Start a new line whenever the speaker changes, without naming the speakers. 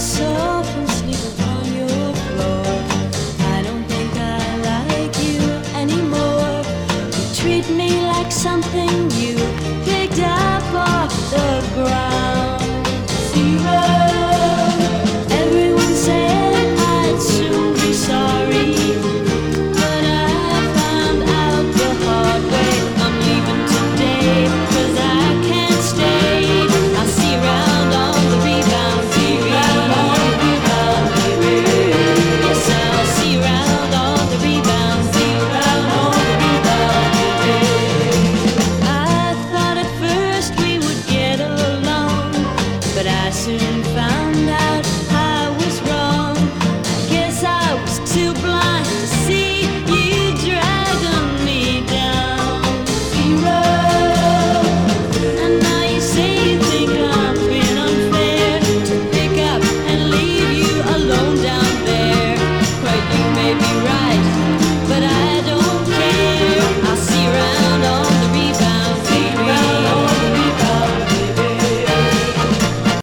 myself and sleep upon your floor. I don't think I like you anymore. You treat me like something you